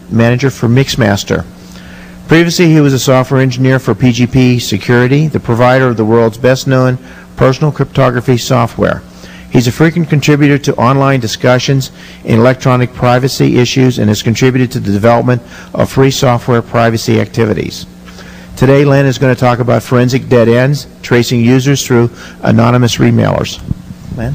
Manager for Mixmaster. Previously, he was a software engineer for PGP Security, the provider of the world's best-known personal cryptography software. He's a frequent contributor to online discussions in electronic privacy issues and has contributed to the development of free software privacy activities. Today, Len is going to talk about forensic dead ends, tracing users through anonymous remailers. Len?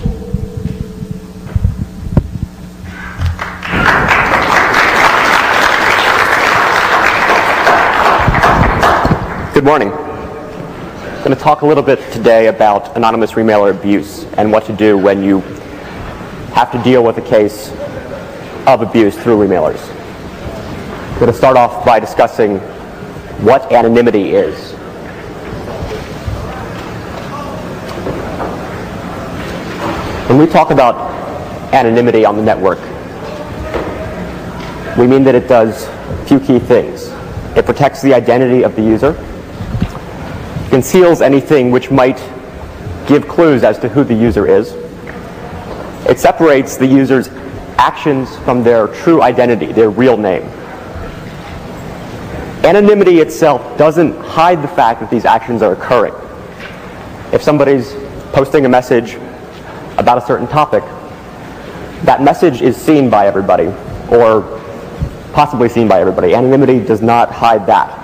Good morning. I'm going to talk a little bit today about anonymous remailer abuse and what to do when you have to deal with a case of abuse through remailers. I'm going to start off by discussing what anonymity is. When we talk about anonymity on the network, we mean that it does a few key things. It protects the identity of the user, conceals anything which might give clues as to who the user is. It separates the user's actions from their true identity, their real name. Anonymity itself doesn't hide the fact that these actions are occurring. If somebody's posting a message about a certain topic, that message is seen by everybody, or possibly seen by everybody. Anonymity does not hide that.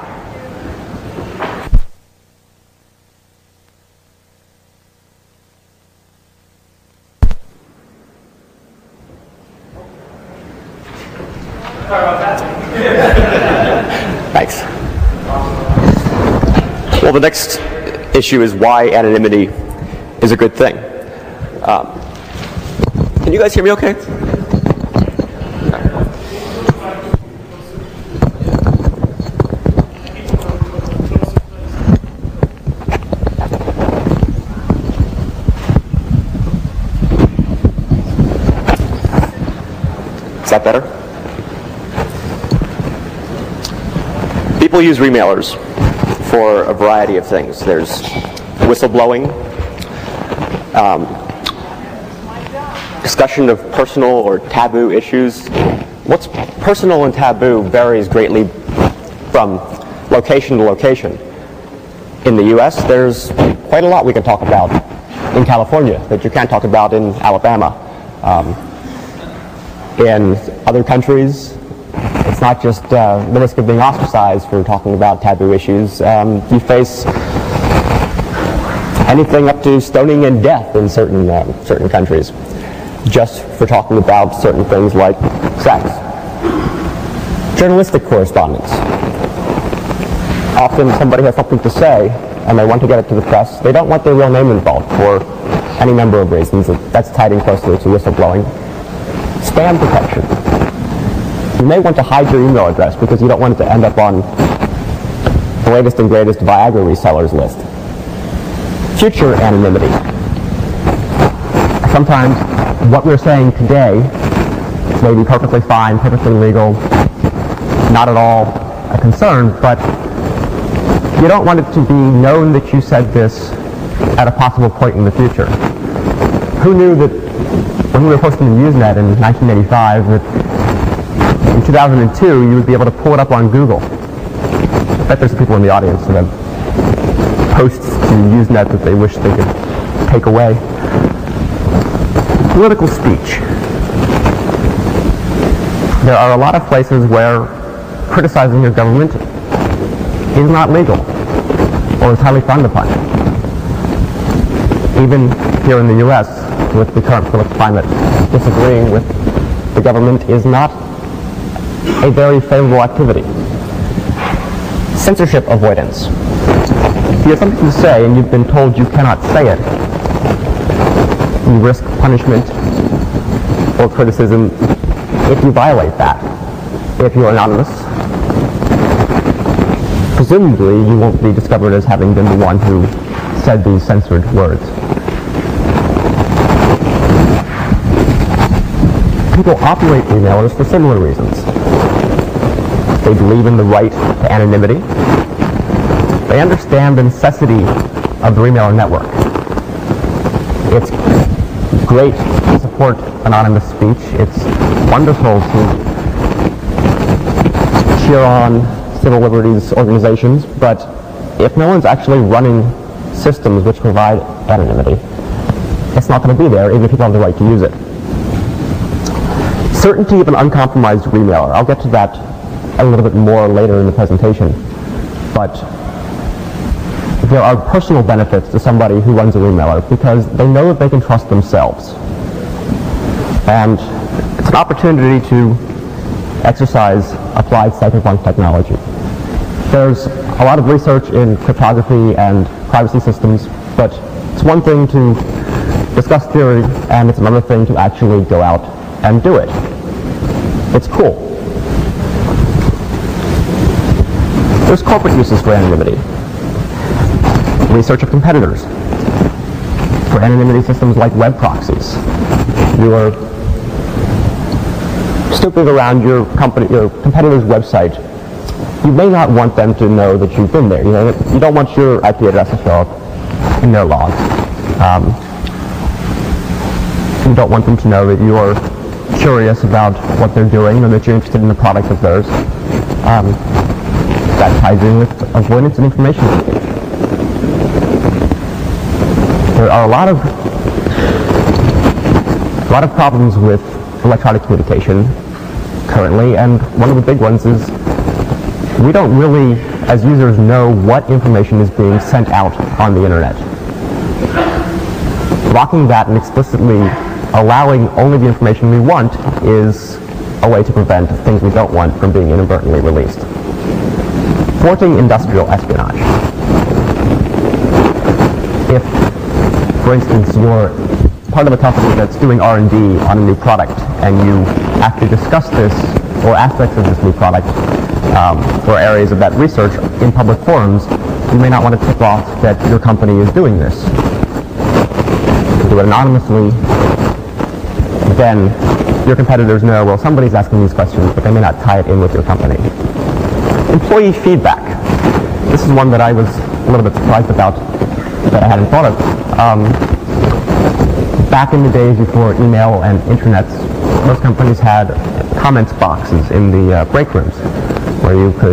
Thanks. Well, the next issue is why anonymity is a good thing. Can you guys hear me okay? Is that better? People use remailers for a variety of things. There's whistleblowing, discussion of personal or taboo issues. What's personal and taboo varies greatly from location to location. In the US, there's quite a lot we can talk about in California that you can't talk about in Alabama. In other countries, it's not just the risk of being ostracized for talking about taboo issues. You face anything up to stoning and death in certain countries just for talking about certain things like sex. Journalistic correspondence. Often somebody has something to say and they want to get it to the press. They don't want their real name involved for any number of reasons. That's tied in closely to whistleblowing. Spam protection. You may want to hide your email address because you don't want it to end up on the latest and greatest Viagra resellers list. Future anonymity. Sometimes what we're saying today may be perfectly fine, perfectly legal, not at all a concern, but you don't want it to be known that you said this at a possible point in the future. Who knew that when we were hosting the Usenet in 1985 that in 2002 you would be able to pull it up on Google? I bet there's people in the audience that have posts to Usenet that they wish they could take away. Political speech. There are a lot of places where criticizing your government is not legal or is highly frowned upon. Even here in the U.S., with the current political climate, disagreeing with the government is not a very favorable activity. Censorship avoidance. If you have something to say and you've been told you cannot say it, you risk punishment or criticism if you violate that. If you're anonymous, presumably you won't be discovered as having been the one who said these censored words. People operate emailers for similar reasons. They believe in the right to anonymity. They understand the necessity of the remailer network. It's great to support anonymous speech. It's wonderful to cheer on civil liberties organizations, but if no one's actually running systems which provide anonymity, it's not going to be there, even if people have the right to use it. Certainty of an uncompromised remailer. I'll get to that a little bit more later in the presentation, but there are personal benefits to somebody who runs a remailer because they know that they can trust themselves. And it's an opportunity to exercise applied cypherpunk technology. There's a lot of research in cryptography and privacy systems, but it's one thing to discuss theory, and it's another thing to actually go out and do it. It's cool. There's corporate uses for anonymity. Research of competitors. For anonymity systems like web proxies. You are snooping around your competitor's website. You may not want them to know that you've been there. You don't want your IP address to show up in their log. You don't want them to know that you are curious about what they're doing or that you're interested in the product of theirs. That ties in with avoidance and information leakage. There are a lot of problems with electronic communication currently, and one of the big ones is we don't really, as users, know what information is being sent out on the internet. Blocking that and explicitly allowing only the information we want is a way to prevent things we don't want from being inadvertently released. Thwarting industrial espionage. If, for instance, you're part of a company that's doing R&D on a new product and you have to discuss this or aspects of this new product or areas of that research in public forums, you may not want to tip off that your company is doing this. If you do it anonymously, then your competitors know, well, somebody's asking these questions, but they may not tie it in with your company. Employee feedback. This is one that I was a little bit surprised about that I hadn't thought of. Back in the days before email and intranets, most companies had comments boxes in the break rooms where you could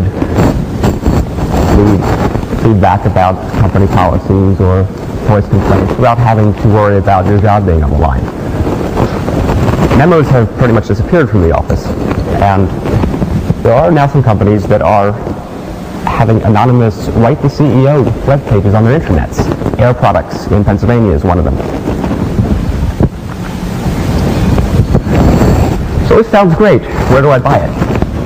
leave feedback about company policies or voice complaints without having to worry about your job being on the line. Memos have pretty much disappeared from the office, and there are now some companies that are having anonymous write the CEO web pages on their intranets. Air Products in Pennsylvania is one of them. So this sounds great. Where do I buy it?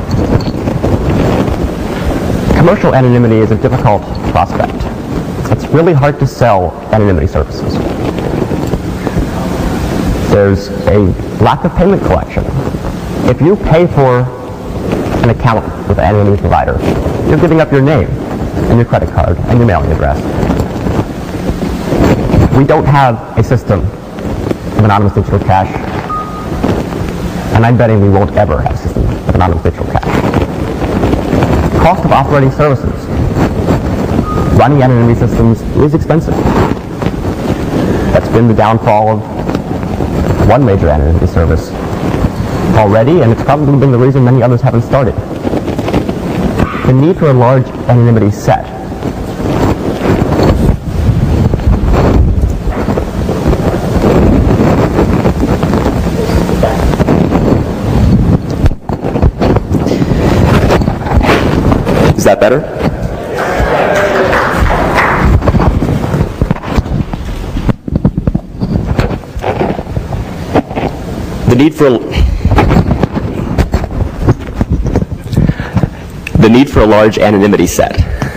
Commercial anonymity is a difficult prospect. It's really hard to sell anonymity services. There's a lack of payment collection. If you pay for an account with an anonymity provider, you're giving up your name and your credit card and your mailing address. We don't have a system of anonymous digital cash, and I'm betting we won't ever have a system of anonymous digital cash. Cost of operating services. Running anonymity systems is expensive. That's been the downfall of one major anonymity service already, and it's probably been the reason many others haven't started. The need for a large anonymity set. Is that better? The need for a large anonymity set.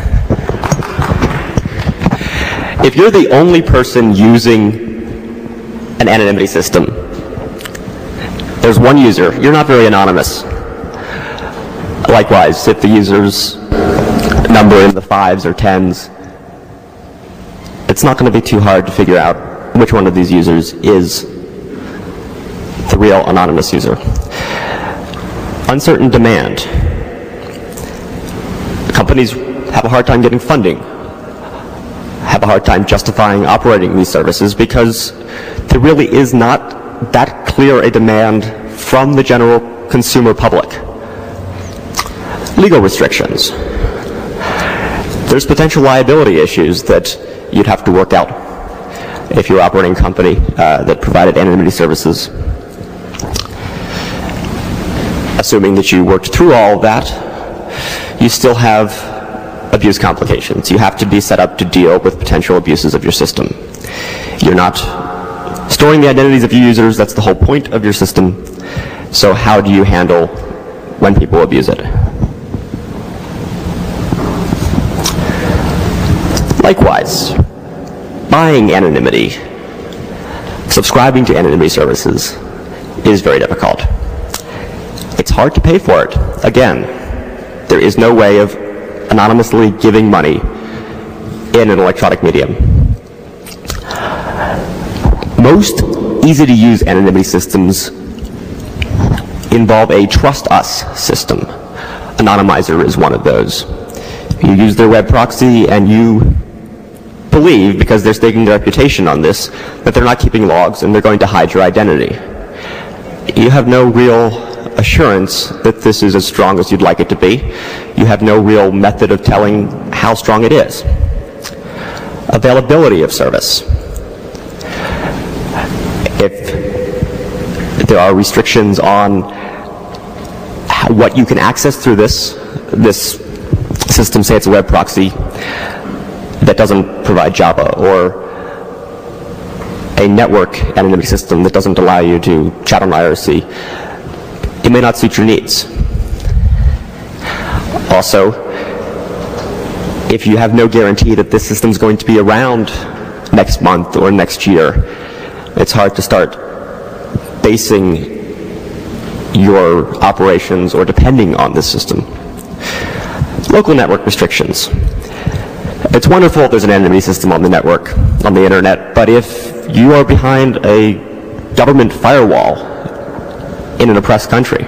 If you're the only person using an anonymity system, there's one user, you're not very anonymous. Likewise, if the user's number in the 5s or 10s, it's not going to be too hard to figure out which one of these users is the real anonymous user. Uncertain demand. Companies have a hard time getting funding, have a hard time justifying operating these services because there really is not that clear a demand from the general consumer public. Legal restrictions. There's potential liability issues that you'd have to work out if you're operating a company that provided anonymity services. Assuming that you worked through all of that, you still have abuse complications. You have to be set up to deal with potential abuses of your system. You're not storing the identities of your users. That's the whole point of your system. So how do you handle when people abuse it? Likewise, buying anonymity, subscribing to anonymity services is very difficult. It's hard to pay for it. Again, there is no way of anonymously giving money in an electronic medium. Most easy-to-use anonymity systems involve a trust us system. Anonymizer is one of those. You use their web proxy and you believe, because they're staking their reputation on this, that they're not keeping logs and they're going to hide your identity. You have no real assurance that this is as strong as you'd like it to be. You have no real method of telling how strong it is. Availability of service. If there are restrictions on what you can access through this system, say it's a web proxy that doesn't provide Java, or a network anonymity system that doesn't allow you to chat on IRC, it may not suit your needs. Also, if you have no guarantee that this system is going to be around next month or next year, it's hard to start basing your operations or depending on this system. Local network restrictions. It's wonderful if there's an anonymity system on the network, on the internet, but if you are behind a government firewall in an oppressed country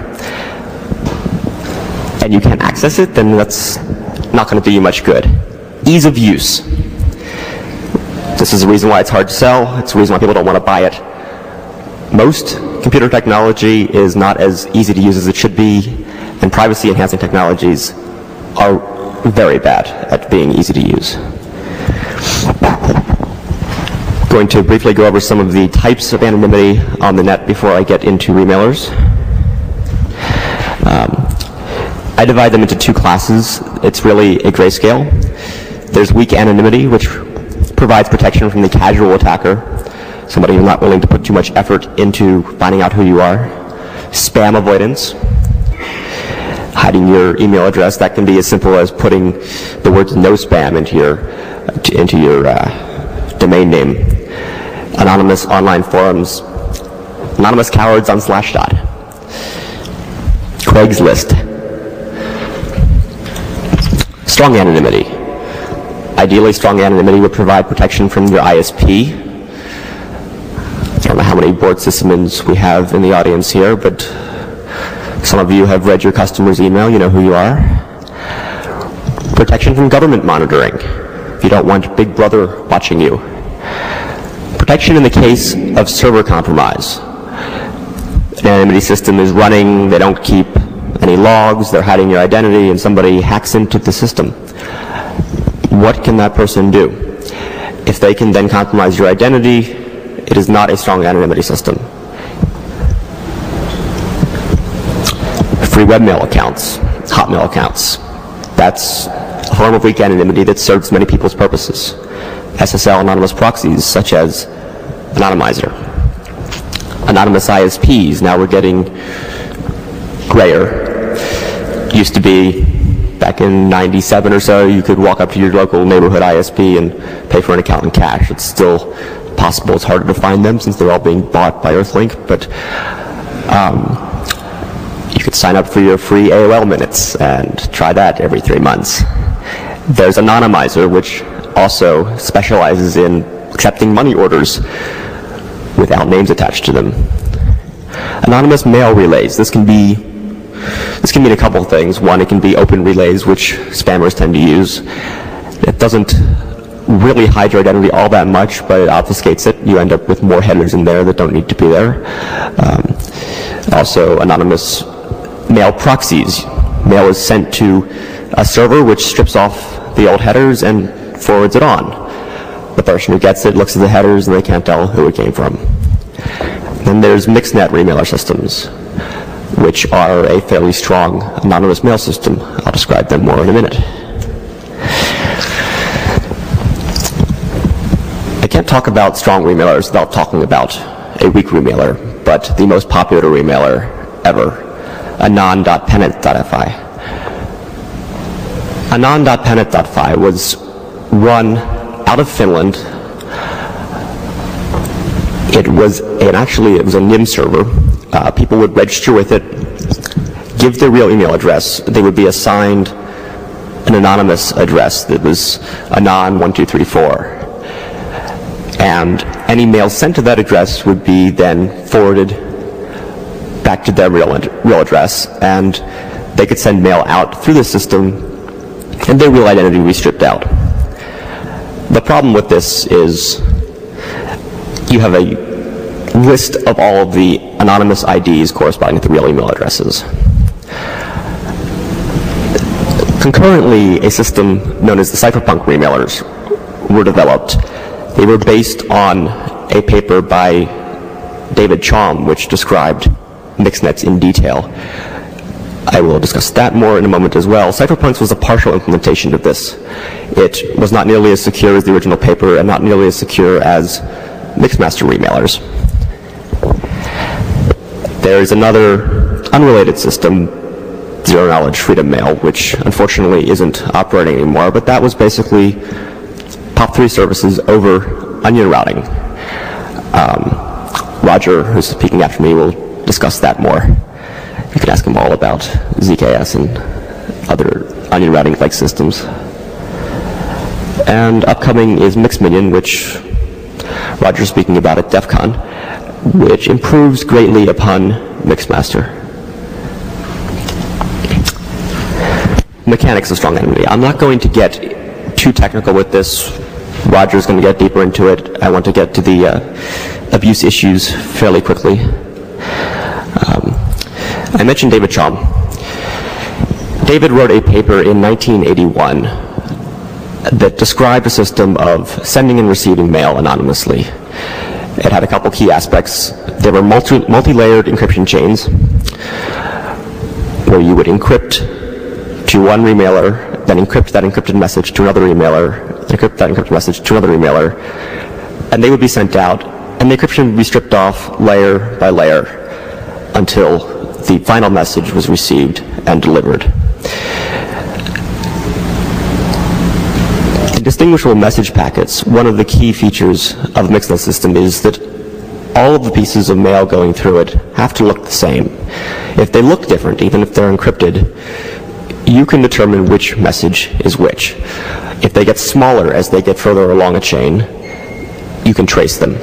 and you can't access it, then that's not going to do you much good. Ease of use. This is the reason why it's hard to sell. It's the reason why people don't want to buy it. Most computer technology is not as easy to use as it should be, and privacy-enhancing technologies are very bad at being easy to use. Going to briefly go over some of the types of anonymity on the net before I get into remailers. I divide them into two classes. It's really a grayscale. There's weak anonymity, which provides protection from the casual attacker, somebody who's not willing to put too much effort into finding out who you are. Spam avoidance, hiding your email address. That can be as simple as putting the words no spam into your domain name. Anonymous online forums, anonymous cowards on Slashdot, Craigslist. Strong anonymity. Ideally, strong anonymity would provide protection from your ISP. I don't know how many board sysadmins we have in the audience here, but some of you have read your customer's email. You know who you are. Protection from government monitoring, if you don't want Big Brother watching you. Protection in the case of server compromise. An anonymity system is running, they don't keep any logs, they're hiding your identity, and somebody hacks into the system. What can that person do? If they can then compromise your identity, it is not a strong anonymity system. Free webmail accounts, Hotmail accounts. That's a form of weak anonymity that serves many people's purposes. SSL anonymous proxies, such as Anonymizer. Anonymous ISPs, now we're getting grayer. Used to be, back in '97 or so, you could walk up to your local neighborhood ISP and pay for an account in cash. It's still possible. It's harder to find them since they're all being bought by Earthlink, but you could sign up for your free AOL minutes and try that every 3 months. There's Anonymizer, which also specializes in accepting money orders without names attached to them. Anonymous mail relays. This can mean a couple of things. One, it can be open relays, which spammers tend to use. It doesn't really hide your identity all that much, but it obfuscates it. You end up with more headers in there that don't need to be there. Also, anonymous mail proxies. Mail is sent to a server which strips off the old headers and forwards it on. The person who gets it looks at the headers and they can't tell who it came from. Then there's mixed-net remailer systems, which are a fairly strong anonymous mail system. I'll describe them more in a minute. I can't talk about strong remailers without talking about a weak remailer, but the most popular remailer ever, anon.pennant.fi. Anon.pennant.fi was run out of Finland. It was a NIM server. People would register with it, give their real email address. They would be assigned an anonymous address that was anon1234. And any mail sent to that address would be then forwarded back to their real address, and they could send mail out through the system, and their real identity would be stripped out. The problem with this is you have a list of all of the anonymous IDs corresponding to the real email addresses. Concurrently, a system known as the cypherpunk remailers were developed. They were based on a paper by David Chaum, which described mixednets in detail. I will discuss that more in a moment as well. Cypherpunks was a partial implementation of this. It was not nearly as secure as the original paper and not nearly as secure as Mixmaster remailers. There is another unrelated system, Zero Knowledge Freedom Mail, which unfortunately isn't operating anymore, but that was basically POP3 services over onion routing. Roger, who's speaking after me, will discuss that more. You can ask him all about ZKS and other onion routing-like systems. And upcoming is Mixminion, which Roger's speaking about at DEF CON, which improves greatly upon Mixmaster. Mechanics of strong anonymity. I'm not going to get too technical with this. Roger's going to get deeper into it. I want to get to the abuse issues fairly quickly. I mentioned David Chaum. David wrote a paper in 1981 that described a system of sending and receiving mail anonymously. It had a couple key aspects. There were multi-layered encryption chains where you would encrypt to one remailer, then encrypt that encrypted message to another remailer, encrypt that encrypted message to another remailer, and they would be sent out, and the encryption would be stripped off layer by layer until the final message was received and delivered. In distinguishable message packets, one of the key features of the mixednet system is that all of the pieces of mail going through it have to look the same. If they look different, even if they're encrypted, you can determine which message is which. If they get smaller as they get further along a chain, you can trace them.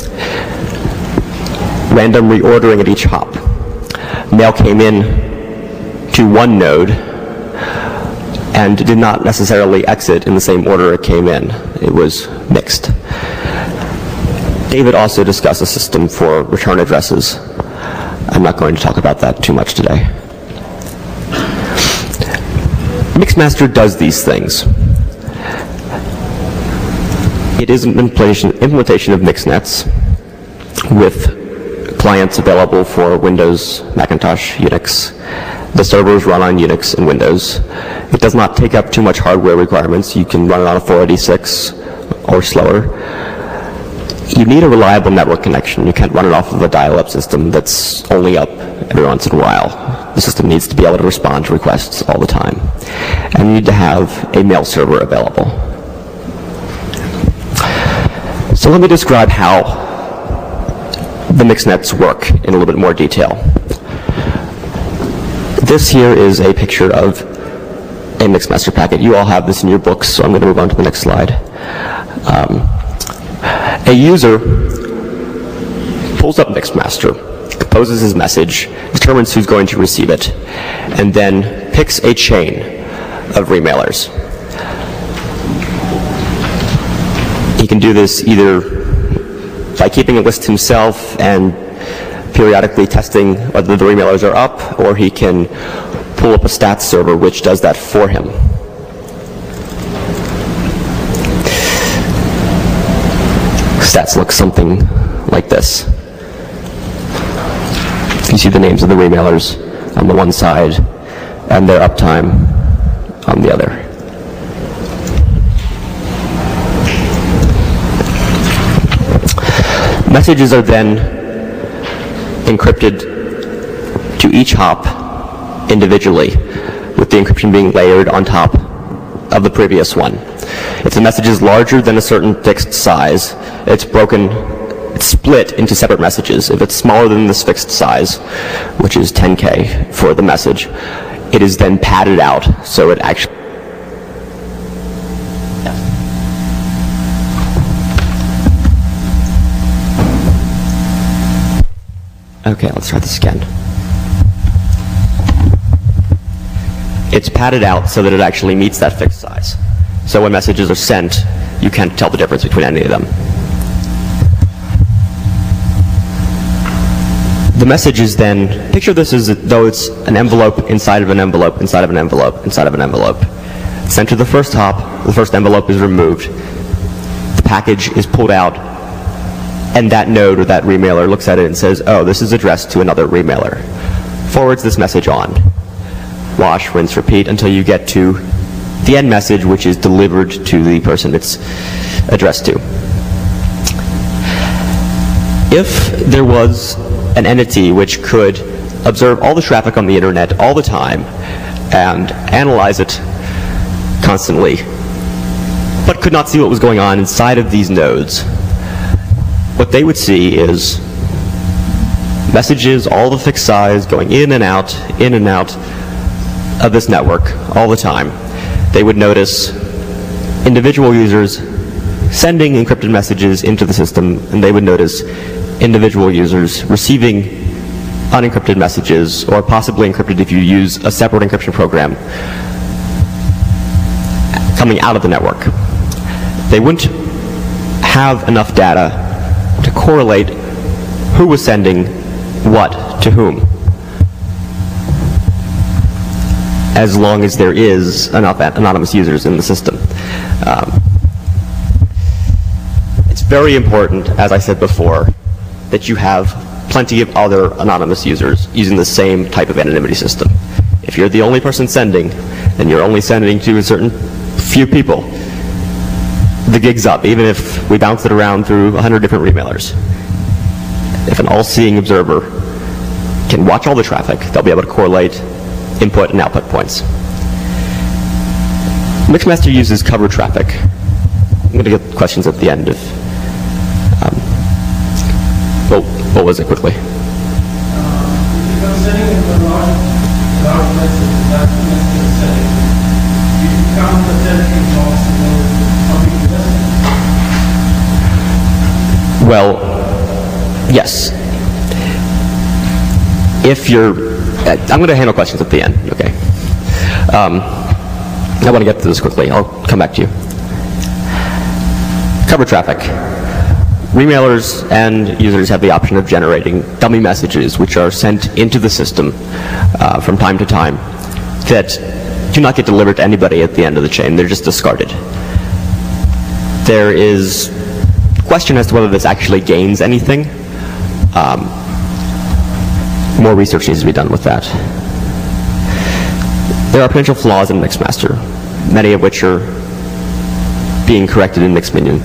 Random reordering at each hop. Mail came in to one node and did not necessarily exit in the same order it came in. It was mixed. David also discussed a system for return addresses. I'm not going to talk about that too much today. Mixmaster does these things. It is an implementation of mixednets with clients available for Windows, Macintosh, Unix. The servers run on Unix and Windows. It does not take up too much hardware requirements. You can run it on a 486 or slower. You need a reliable network connection. You can't run it off of a dial-up system that's only up every once in a while. The system needs to be able to respond to requests all the time. And you need to have a mail server available. So let me describe how the mixednets work in a little bit more detail. This here is a picture of a Mixmaster packet. You all have this in your books, so I'm going to move on to the next slide. A user pulls up Mixmaster, composes his message, determines who's going to receive it, and then picks a chain of remailers. He can do this either by keeping a list himself and periodically testing whether the remailers are up, or he can pull up a stats server which does that for him. Stats look something like this. You see the names of the remailers on the one side and their uptime on the other. Messages are then encrypted to each hop individually, with the encryption being layered on top of the previous one. If the message is larger than a certain fixed size, it's split into separate messages. If it's smaller than this fixed size, which is 10K for the message, it is then padded out so it actually Okay, let's try this again. It's padded out so that it actually meets that fixed size. So when messages are sent, you can't tell the difference between any of them. The message is then, picture this as though it's an envelope inside of an envelope, inside of an envelope, inside of an envelope. Sent to the first hop, the first envelope is removed, the package is pulled out, and that node or that remailer looks at it and says, oh, this is addressed to another remailer. Forwards this message on. Wash, rinse, repeat until you get to the end message, which is delivered to the person it's addressed to. If there was an entity which could observe all the traffic on the internet all the time and analyze it constantly, but could not see what was going on inside of these nodes, what they would see is messages, all the fixed size, going in and out of this network all the time. They would notice individual users sending encrypted messages into the system, and they would notice individual users receiving unencrypted messages, or possibly encrypted if you use a separate encryption program, coming out of the network. They wouldn't have enough data to correlate who was sending what to whom, as long as there is enough anonymous users in the system. It's very important, as I said before, that you have plenty of other anonymous users using the same type of anonymity system. If you're the only person sending, and you're only sending to a certain few people, the gig's up, even if we bounce it around through 100 different remailers. If an all-seeing observer can watch all the traffic, they'll be able to correlate input and output points. Mixmaster uses covered traffic. I'm going to get questions at the end of what was it quickly? If I'm sending a large message, that message is sending, you can count the 10 blocks and know how big the message is. Well, yes. If you're, I'm going to handle questions at the end, okay? I want to get through this quickly. I'll come back to you. Cover traffic. Remailers and users have the option of generating dummy messages which are sent into the system from time to time that do not get delivered to anybody at the end of the chain. They're just discarded. There is question as to whether this actually gains anything. More research needs to be done with that. There are potential flaws in Mixmaster, many of which are being corrected in Mixminion.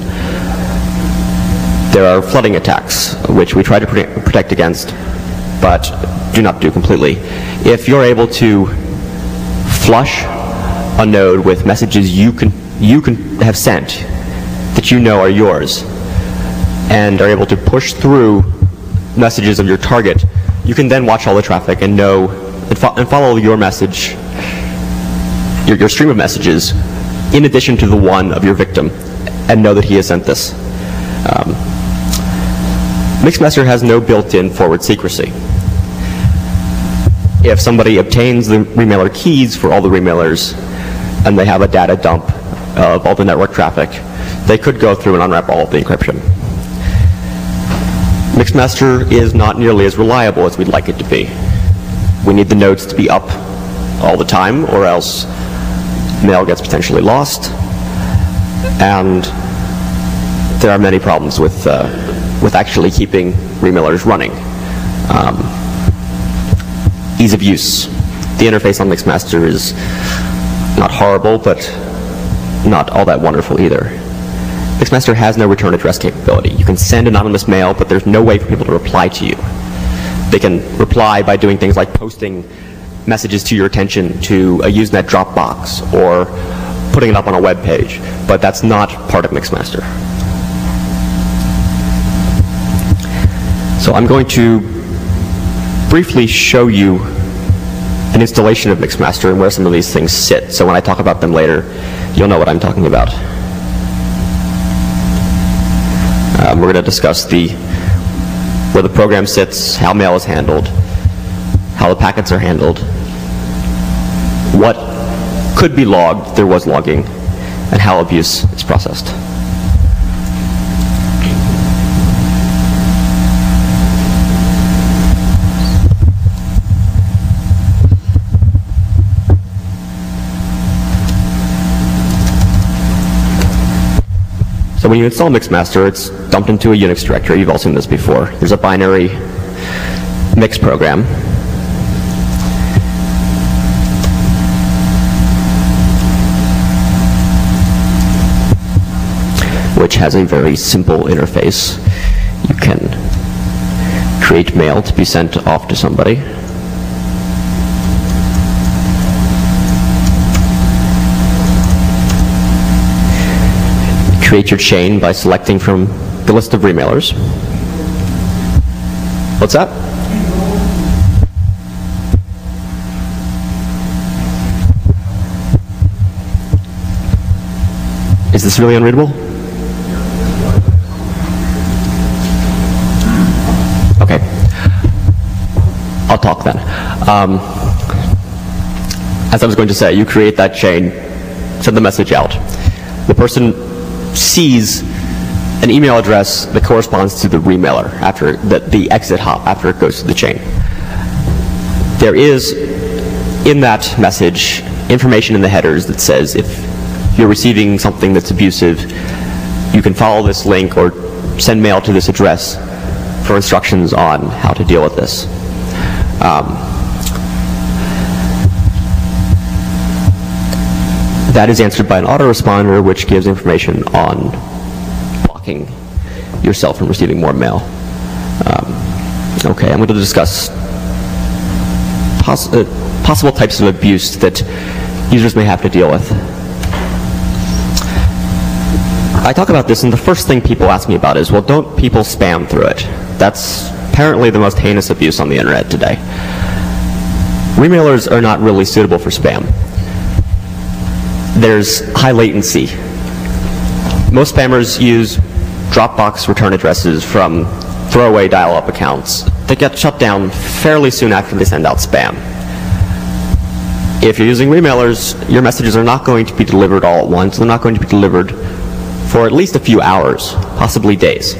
There are flooding attacks, which we try to protect against, but do not do completely. If you're able to flush a node with messages you can have sent that you know are yours, and are able to push through messages of your target, you can then watch all the traffic and know and follow your message, your stream of messages, in addition to the one of your victim, and know that he has sent this. Mixmaster has no built-in forward secrecy. If somebody obtains the remailer keys for all the remailers, and they have a data dump of all the network traffic, they could go through and unwrap all of the encryption. Mixmaster is not nearly as reliable as we'd like it to be. We need the nodes to be up all the time, or else mail gets potentially lost. And there are many problems with actually keeping remailers running. Ease of use. The interface on Mixmaster is not horrible, but not all that wonderful either. Mixmaster has no return address capability. You can send anonymous mail, but there's no way for people to reply to you. They can reply by doing things like posting messages to your attention to a Usenet Dropbox or putting it up on a web page, but that's not part of Mixmaster. So I'm going to briefly show you an installation of Mixmaster and where some of these things sit. So when I talk about them later, you'll know what I'm talking about. We're going to discuss where the program sits, how mail is handled, how the packets are handled, what could be logged if there was logging, and how abuse is processed. So when you install Mixmaster, it's dumped into a Unix directory. You've all seen this before. There's a binary mix program. Which has a very simple interface. You can create mail to be sent off to somebody. Create your chain by selecting from the list of remailers. What's that? Is this really unreadable? Okay. I'll talk then. As I was going to say, you create that chain, send the message out. The person sees an email address that corresponds to the remailer after the exit hop after it goes to the chain. There is in that message information in the headers that says if you're receiving something that's abusive, you can follow this link or send mail to this address for instructions on how to deal with this. That is answered by an autoresponder, which gives information on blocking yourself from receiving more mail. Okay, I'm going to discuss possible types of abuse that users may have to deal with. I talk about this, and the first thing people ask me about is, well, don't people spam through it? That's apparently the most heinous abuse on the internet today. Remailers are not really suitable for spam. There's high latency. Most spammers use Dropbox return addresses from throwaway dial-up accounts that get shut down fairly soon after they send out spam. If you're using remailers, your messages are not going to be delivered all at once. They're not going to be delivered for at least a few hours, possibly days.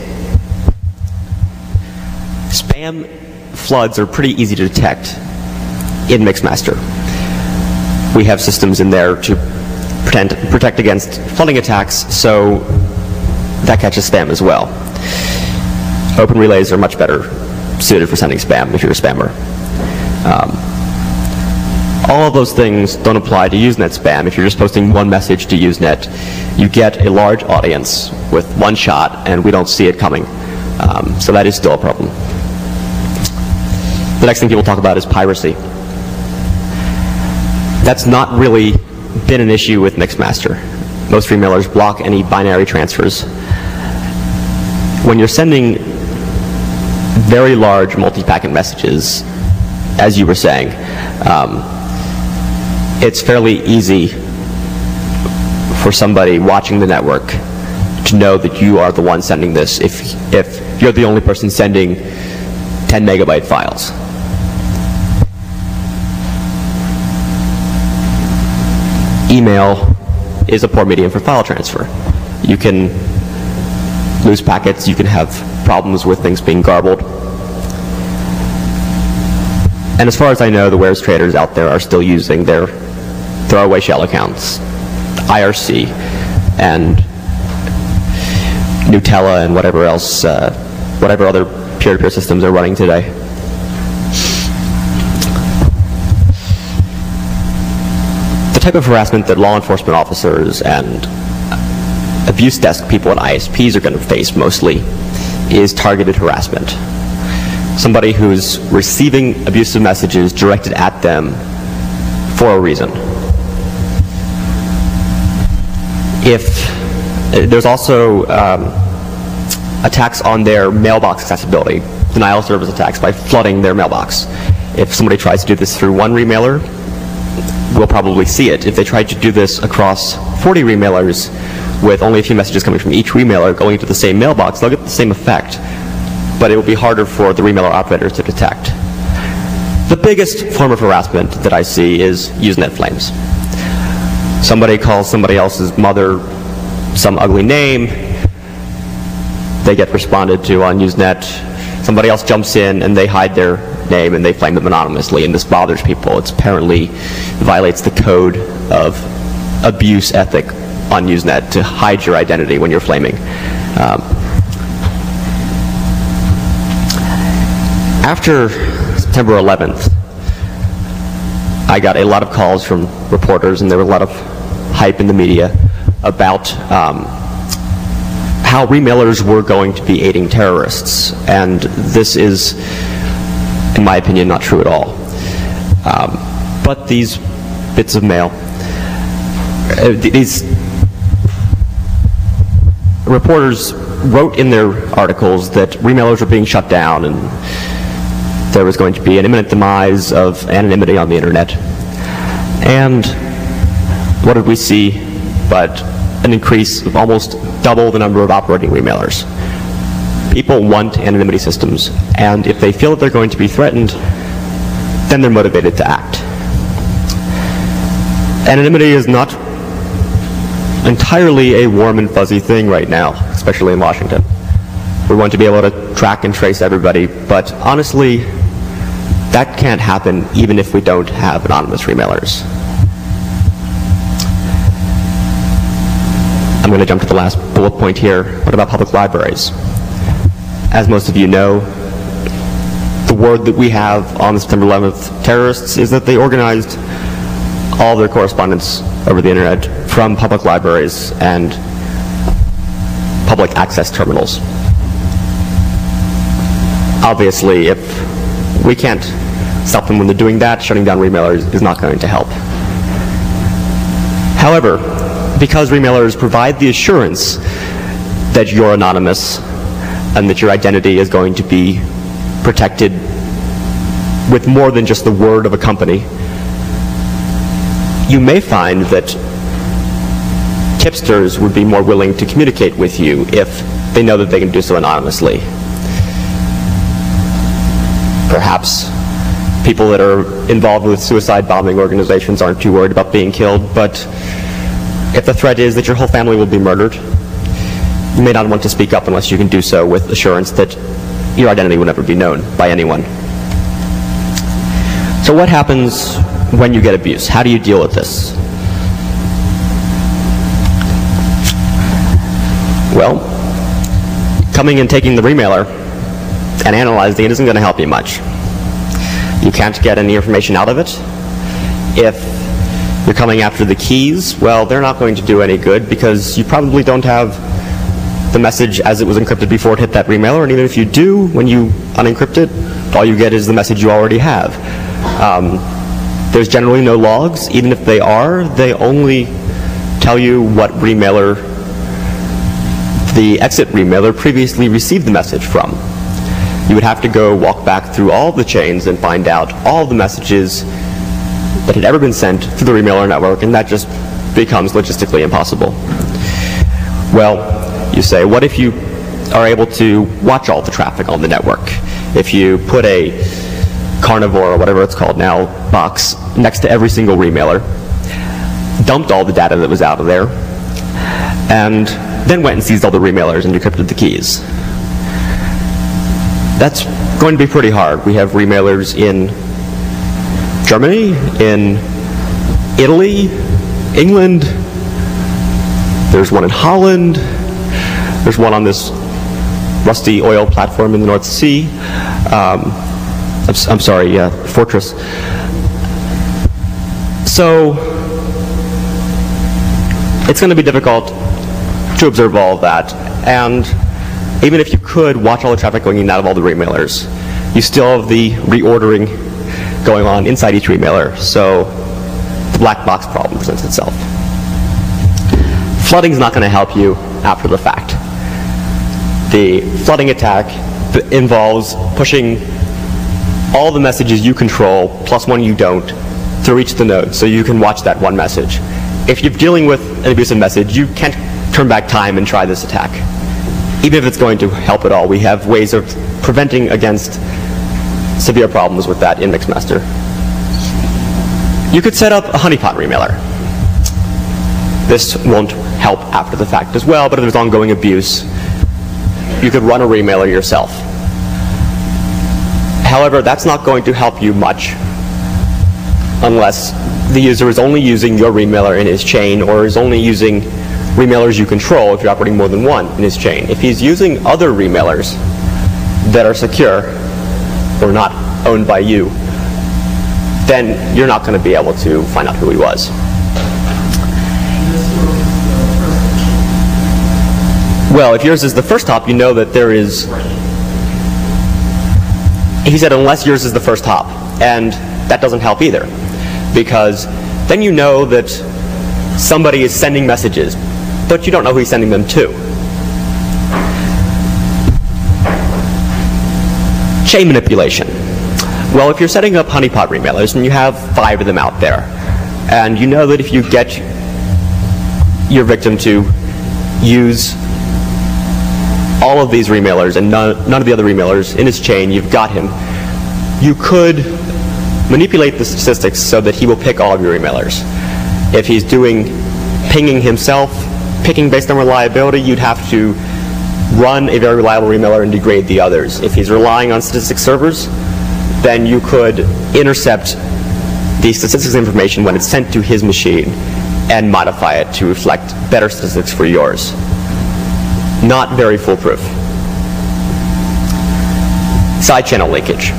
Spam floods are pretty easy to detect in Mixmaster. We have systems in there to protect against flooding attacks, so that catches spam as well. Open relays are much better suited for sending spam if you're a spammer. All of those things don't apply to Usenet spam. If you're just posting one message to Usenet, you get a large audience with one shot, and we don't see it coming. So that is still a problem. The next thing people talk about is piracy. That's not really been an issue with Mixmaster. Most remailers block any binary transfers. When you're sending very large multi-packet messages, as you were saying, it's fairly easy for somebody watching the network to know that you are the one sending this if you're the only person sending 10 megabyte files. Email is a poor medium for file transfer. You can lose packets, you can have problems with things being garbled. And as far as I know, the wares traders out there are still using their throwaway shell accounts, IRC, and Nutella, and whatever else, whatever other peer-to-peer systems are running today. The type of harassment that law enforcement officers and abuse desk people at ISPs are going to face mostly is targeted harassment. Somebody who's receiving abusive messages directed at them for a reason. There's also attacks on their mailbox accessibility, denial of service attacks by flooding their mailbox. If somebody tries to do this through one remailer, we'll probably see it. If they tried to do this across 40 remailers with only a few messages coming from each remailer going into the same mailbox, they'll get the same effect, but it will be harder for the remailer operators to detect. The biggest form of harassment that I see is Usenet flames. Somebody calls somebody else's mother some ugly name, they get responded to on Usenet, somebody else jumps in and they hide their name and they flame them anonymously, and this bothers people. It apparently violates the code of abuse ethic on Usenet to hide your identity when you're flaming. After September 11th, I got a lot of calls from reporters, and there was a lot of hype in the media about how remailers were going to be aiding terrorists, and this is, in my opinion, not true at all. But these bits of mail, these reporters wrote in their articles that remailers were being shut down and there was going to be an imminent demise of anonymity on the internet. And what did we see but an increase of almost double the number of operating remailers? People want anonymity systems, and if they feel that they're going to be threatened, then they're motivated to act. Anonymity is not entirely a warm and fuzzy thing right now, especially in Washington. We want to be able to track and trace everybody, but honestly, that can't happen even if we don't have anonymous remailers. I'm going to jump to the last bullet point here. What about public libraries? As most of you know, the word that we have on the September 11th terrorists is that they organized all their correspondence over the internet from public libraries and public access terminals. Obviously, if we can't stop them when they're doing that, shutting down remailers is not going to help. However, because remailers provide the assurance that you're anonymous and that your identity is going to be protected with more than just the word of a company, you may find that tipsters would be more willing to communicate with you if they know that they can do so anonymously. Perhaps people that are involved with suicide bombing organizations aren't too worried about being killed, but if the threat is that your whole family will be murdered, you may not want to speak up unless you can do so with assurance that your identity will never be known by anyone. So what happens when you get abuse? How do you deal with this? Well, coming and taking the remailer and analyzing it isn't going to help you much. You can't get any information out of it. If you're coming after the keys, well, they're not going to do any good because you probably don't have the message as it was encrypted before it hit that remailer, and even if you do, when you unencrypt it, all you get is the message you already have. There's generally no logs. Even if they are, they only tell you what remailer the exit remailer previously received the message from. You would have to go walk back through all the chains and find out all the messages that had ever been sent through the remailer network, and that just becomes logistically impossible. Well, you say, what if you are able to watch all the traffic on the network? If you put a carnivore, or whatever it's called now, box next to every single remailer, dumped all the data that was out of there, and then went and seized all the remailers and decrypted the keys. That's going to be pretty hard. We have remailers in Germany, in Italy, England. There's one in Holland. There's one on this rusty oil platform in the North Sea. I'm sorry, Fortress. So it's going to be difficult to observe all of that. And even if you could watch all the traffic going in and out of all the remailers, you still have the reordering going on inside each remailer. So the black box problem presents itself. Flooding is not going to help you after the fact. The flooding attack involves pushing all the messages you control, plus one you don't, through each of the nodes, so you can watch that one message. If you're dealing with an abusive message, you can't turn back time and try this attack. Even if it's going to help at all, we have ways of preventing against severe problems with that in Mixmaster. You could set up a honeypot remailer. This won't help after the fact as well, but if there's ongoing abuse, you could run a remailer yourself. However, that's not going to help you much unless the user is only using your remailer in his chain, or is only using remailers you control if you're operating more than one in his chain. If he's using other remailers that are secure or not owned by you, then you're not going to be able to find out who he was. Well, if yours is the first hop, you know that there is... He said unless yours is the first hop, and that doesn't help either, because then you know that somebody is sending messages, but you don't know who he's sending them to. Chain manipulation. Well, if you're setting up honeypot remailers and you have 5 of them out there, and you know that if you get your victim to use all of these remailers and none of the other remailers in his chain, you've got him. You could manipulate the statistics so that he will pick all of your remailers. If he's doing pinging himself, picking based on reliability, you'd have to run a very reliable remailer and degrade the others. If he's relying on statistics servers, then you could intercept the statistics information when it's sent to his machine and modify it to reflect better statistics for yours. Not very foolproof. Side channel leakage.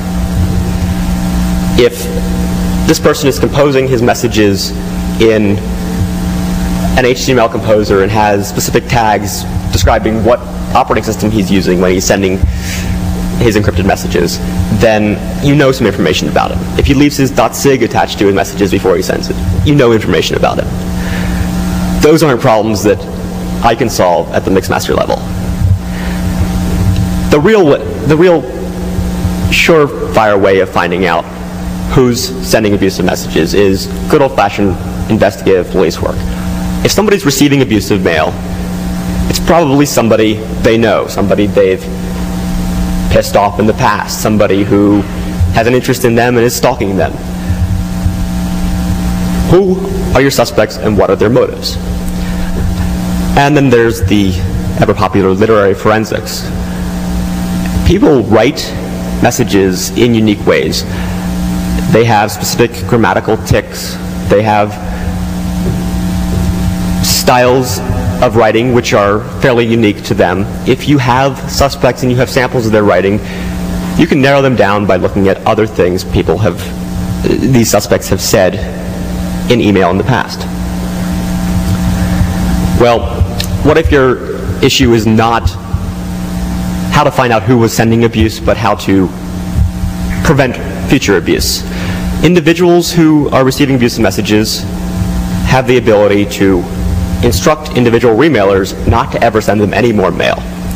If this person is composing his messages in an HTML composer and has specific tags describing what operating system he's using when he's sending his encrypted messages, then you know some information about him. If he leaves his .sig attached to his messages before he sends it, you know information about him. Those aren't problems that I can solve at the Mixmaster level. The real surefire way of finding out who's sending abusive messages is good old-fashioned investigative police work. If somebody's receiving abusive mail, it's probably somebody they know, somebody they've pissed off in the past, somebody who has an interest in them and is stalking them. Who are your suspects and what are their motives? And then there's the ever-popular literary forensics. People write messages in unique ways. They have specific grammatical tics. They have styles of writing which are fairly unique to them. If you have suspects and you have samples of their writing, you can narrow them down by looking at other things these suspects have said in email in the past. Well, what if your issue is not how to find out who was sending abuse, but how to prevent future abuse? Individuals who are receiving abusive messages have the ability to instruct individual remailers not to ever send them any more mail.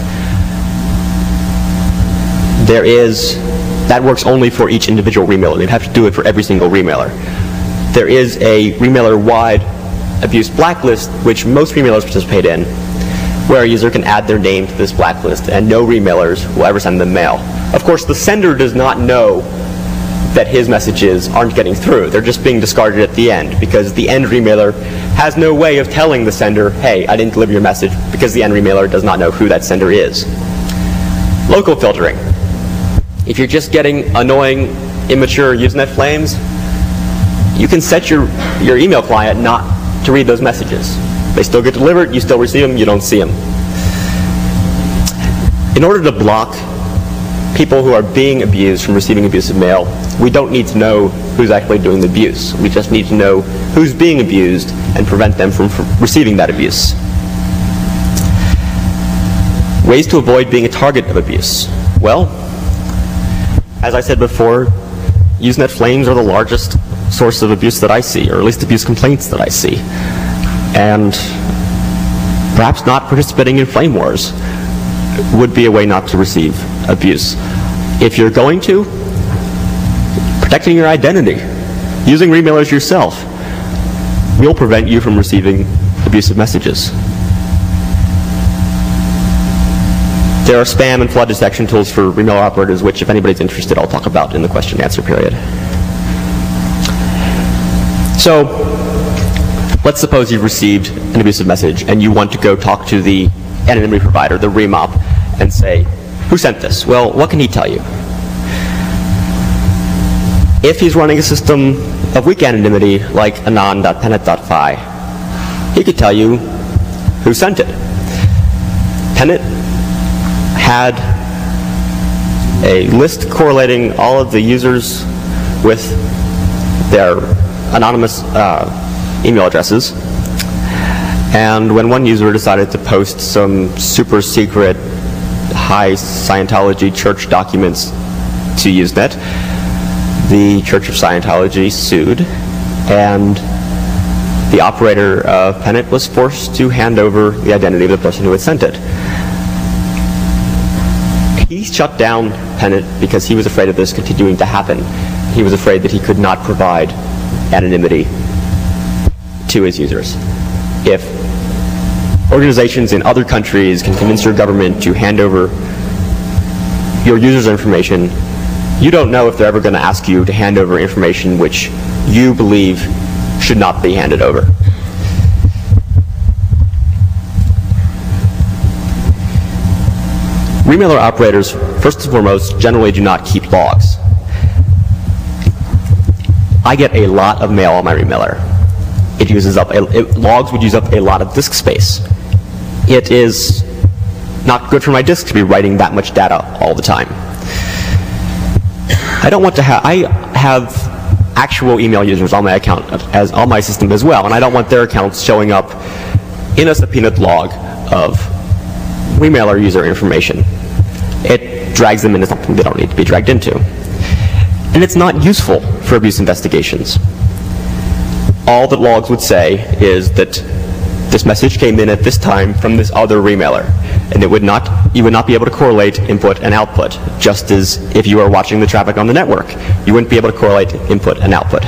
That works only for each individual remailer. You'd have to do it for every single remailer. There is a remailer-wide abuse blacklist, which most remailers participate in, where a user can add their name to this blacklist, and no remailers will ever send them mail. Of course, the sender does not know that his messages aren't getting through. They're just being discarded at the end, because the end remailer has no way of telling the sender, hey, I didn't deliver your message, because the end remailer does not know who that sender is. Local filtering. If you're just getting annoying, immature Usenet flames, you can set your email client not to read those messages. They still get delivered, you still receive them, you don't see them. In order to block people who are being abused from receiving abusive mail, we don't need to know who's actually doing the abuse. We just need to know who's being abused and prevent them from receiving that abuse. Ways to avoid being a target of abuse. Well, as I said before, Usenet flames are the largest source of abuse that I see, or at least abuse complaints that I see. And perhaps not participating in flame wars would be a way not to receive abuse. If you're going to, protecting your identity, using remailers yourself, will prevent you from receiving abusive messages. There are spam and flood detection tools for remailer operators, which, if anybody's interested, I'll talk about in the question and answer period. So, let's suppose you've received an abusive message and you want to go talk to the anonymity provider, the remop, and say, who sent this? Well, what can he tell you? If he's running a system of weak anonymity, like anon.penet.fi, he could tell you who sent it. Penet had a list correlating all of the users with their anonymous email addresses. And when one user decided to post some super secret high Scientology church documents to Usenet, the Church of Scientology sued, and the operator of Penet was forced to hand over the identity of the person who had sent it. He shut down Penet because he was afraid of this continuing to happen. He was afraid that he could not provide anonymity to his users. If organizations in other countries can convince your government to hand over your users' information, you don't know if they're ever going to ask you to hand over information which you believe should not be handed over. Remailer operators, first and foremost, generally do not keep logs. I get a lot of mail on my remailer. Logs would use up a lot of disk space. It is not good for my disk to be writing that much data all the time. I have actual email users on my account, on my system as well, and I don't want their accounts showing up in a subpoenaed log of remailer user information. It drags them into something they don't need to be dragged into. And it's not useful for abuse investigations. All that logs would say is that this message came in at this time from this other remailer, and you would not be able to correlate input and output, just as if you were watching the traffic on the network. You wouldn't be able to correlate input and output.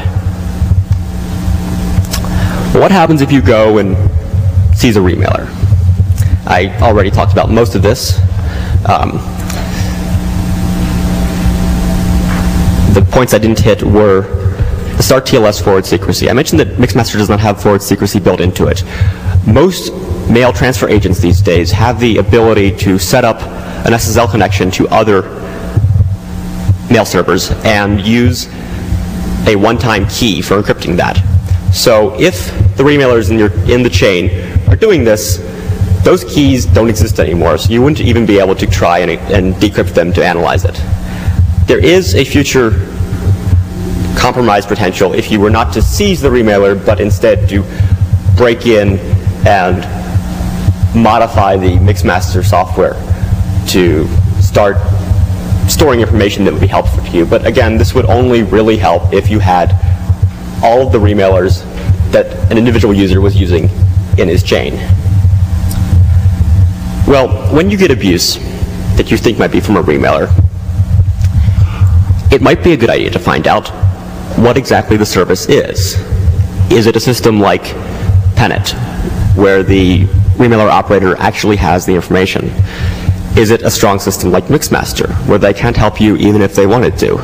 What happens if you go and seize a remailer? I already talked about most of this. The points I didn't hit were the start TLS forward secrecy. I mentioned that Mixmaster does not have forward secrecy built into it. Most mail transfer agents these days have the ability to set up an SSL connection to other mail servers and use a one-time key for encrypting that. So if the remailers in the chain are doing this, those keys don't exist anymore, so you wouldn't even be able to try and decrypt them to analyze it. There is a future compromise potential if you were not to seize the remailer, but instead to break in and modify the Mixmaster software to start storing information that would be helpful to you. But again, this would only really help if you had all of the remailers that an individual user was using in his chain. Well, when you get abuse that you think might be from a remailer, it might be a good idea to find out what exactly the service is. Is it a system like Penet, where the remailer operator actually has the information? Is it a strong system like Mixmaster, where they can't help you even if they wanted to?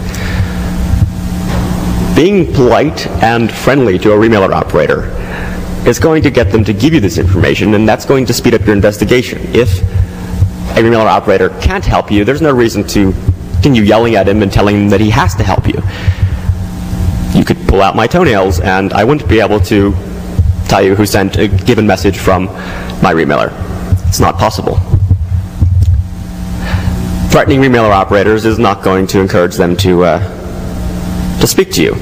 Being polite and friendly to a remailer operator is going to get them to give you this information, and that's going to speed up your investigation. If a remailer operator can't help you, there's no reason to continue yelling at him and telling him that he has to help you. you could pull out my toenails and I wouldn't be able to tell you who sent a given message from my remailer. It's not possible. Threatening remailer operators is not going to encourage them to speak to you.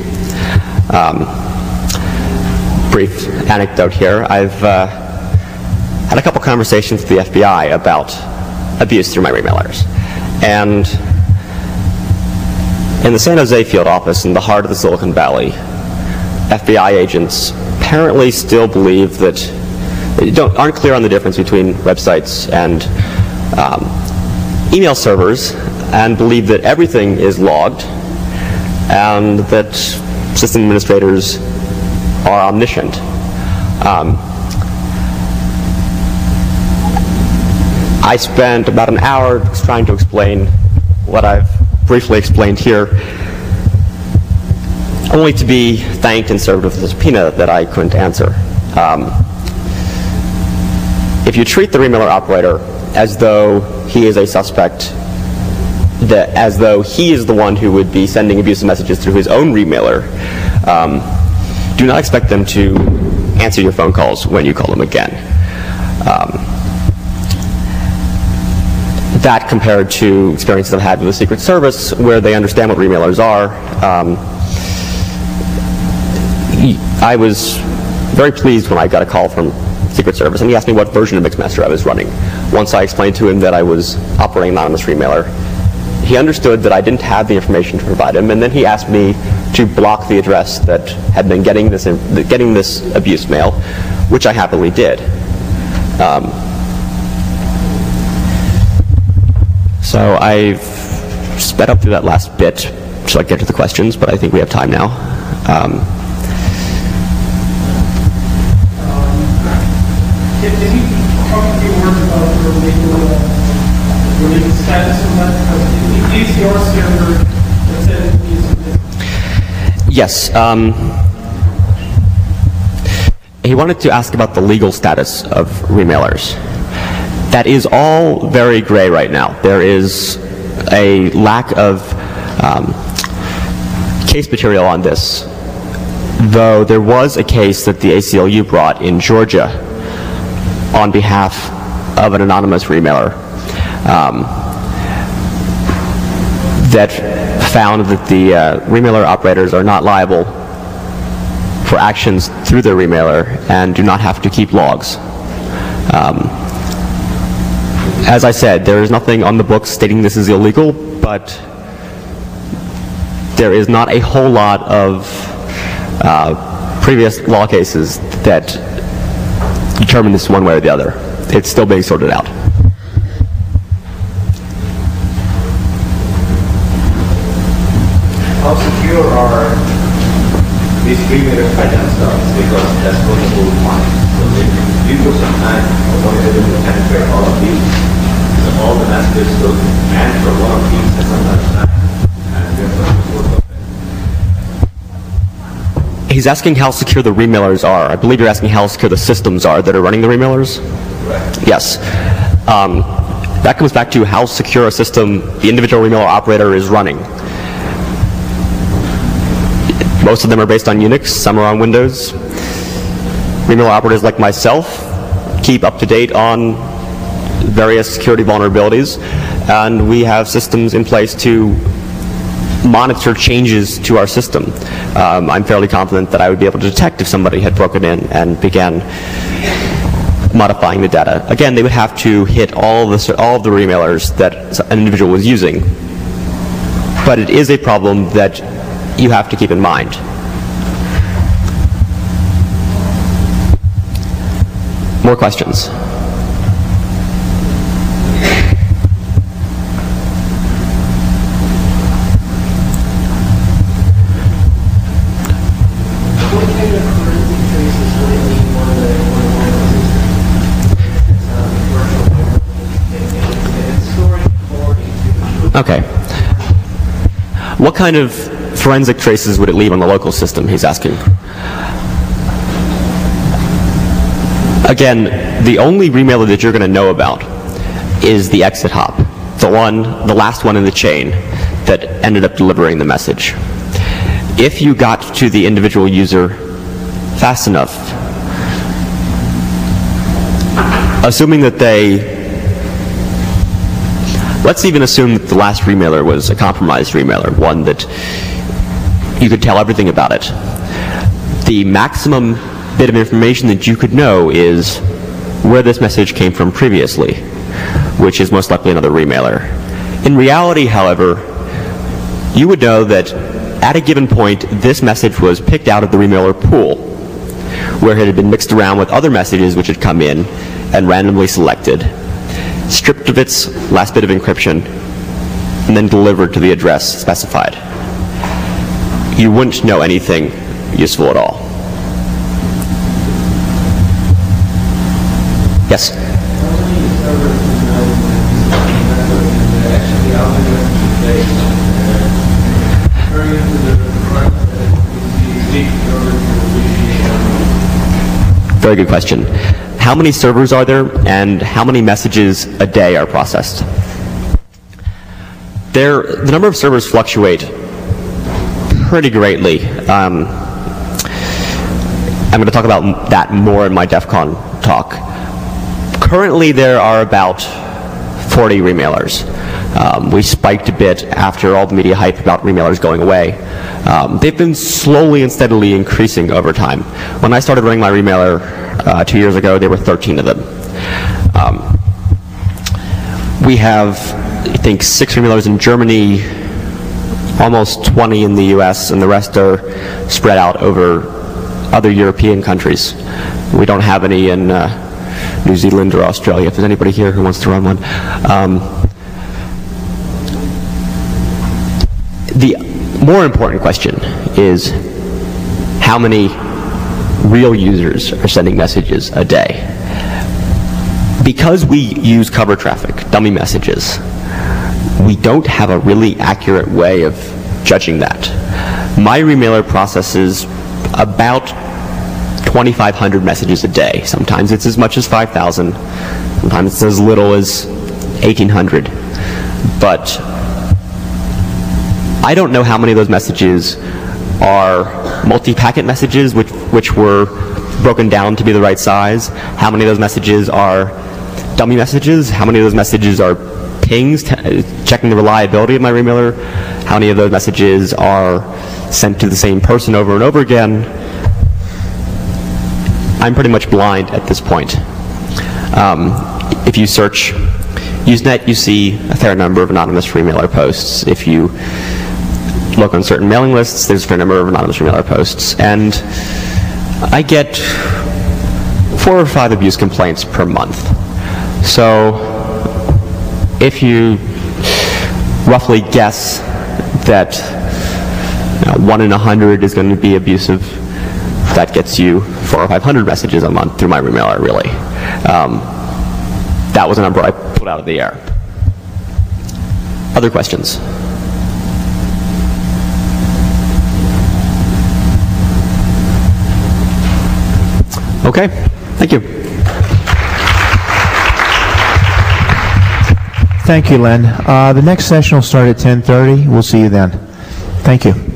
Brief anecdote here. I've had a couple conversations with the FBI about abuse through my remailers. And in the San Jose field office in the heart of the Silicon Valley, FBI agents apparently still believe that they aren't clear on the difference between websites and email servers, and believe that everything is logged and that system administrators are omniscient. I spent about an hour trying to explain what I've briefly explained here, only to be thanked and served with a subpoena that I couldn't answer. If you treat the remailer operator as though he is a suspect, as though he is the one who would be sending abusive messages through his own remailer, do not expect them to answer your phone calls when you call them again. That compared to experiences I've had with the Secret Service, where they understand what remailers are, I was very pleased when I got a call from Secret Service, and he asked me what version of Mixmaster I was running. Once I explained to him that I was operating an anonymous remailer, he understood that I didn't have the information to provide him, and then he asked me to block the address that had been getting this abuse mail, which I happily did. So I've sped up through that last bit so I can get to the questions, but I think we have time now. Can you talk a few words about your legal status on that? Because it is your server that said it is. Yes. He wanted to ask about the legal status of remailers. That is all very gray right now. There is a lack of case material on this, though there was a case that the ACLU brought in Georgia on behalf of an anonymous remailer that found that the remailer operators are not liable for actions through their remailer and do not have to keep logs. As I said, there is nothing on the books stating this is illegal, but there is not a whole lot of previous law cases that determine this one way or the other. It's still being sorted out. How secure are these remailers by themselves? Because that's going to hold money. So if you took some time or one able to penetrate all of these, so all the messages look and for one of these at some time, and they're going to work up. He's asking how secure the remailers are. I believe you're asking how secure the systems are that are running the remailers? Right. Yes. That comes back to how secure a system the individual remailer operator is running. Most of them are based on Unix, some are on Windows. Remailer operators like myself keep up to date on various security vulnerabilities, and we have systems in place to monitor changes to our system. I'm fairly confident that I would be able to detect if somebody had broken in and began modifying the data. Again, they would have to hit all of the remailers that an individual was using, but it is a problem that you have to keep in mind. More questions? Okay. What kind of forensic traces would it leave on the local system, he's asking? Again, the only remailer that you're going to know about is the exit hop, the last one in the chain that ended up delivering the message. if you got to the individual user fast enough, assuming that let's even assume that the last remailer was a compromised remailer, one that you could tell everything about it. The maximum bit of information that you could know is where this message came from previously, which is most likely another remailer. In reality, however, you would know that at a given point, this message was picked out of the remailer pool, where it had been mixed around with other messages which had come in and randomly selected, stripped of its last bit of encryption, and then delivered to the address specified. You wouldn't know anything useful at all. Yes? Very good question. How many servers are there, and how many messages a day are processed? The number of servers fluctuate pretty greatly. I'm going to talk about that more in my DEF CON talk. Currently, there are about 40 remailers. We spiked a bit after all the media hype about remailers going away. They've been slowly and steadily increasing over time. When I started running my remailer 2 years ago, there were 13 of them. We have, I think, 6 remailers in Germany, almost 20 in the US, and the rest are spread out over other European countries. We don't have any in New Zealand or Australia, if there's anybody here who wants to run one. The more important question is how many real users are sending messages a day. Because we use cover traffic, dummy messages, we don't have a really accurate way of judging that. My remailer processes about 2,500 messages a day. Sometimes it's as much as 5,000. Sometimes it's as little as 1,800. But I don't know how many of those messages are multi-packet messages which were broken down to be the right size. How many of those messages are dummy messages? How many of those messages are pings, checking the reliability of my remailer? How many of those messages are sent to the same person over and over again? I'm pretty much blind at this point. If you search Usenet, you see a fair number of anonymous remailer posts. If you look on certain mailing lists, there's a fair number of anonymous remailer posts. And I get 4 or 5 abuse complaints per month. So if you roughly guess that 1 in 100 is going to be abusive, that gets you 400 or 500 messages a month through my remailer, really. That was a number I pulled out of the air. Other questions? Okay, thank you. Thank you, Len. The next session will start at 10:30. We'll see you then. Thank you.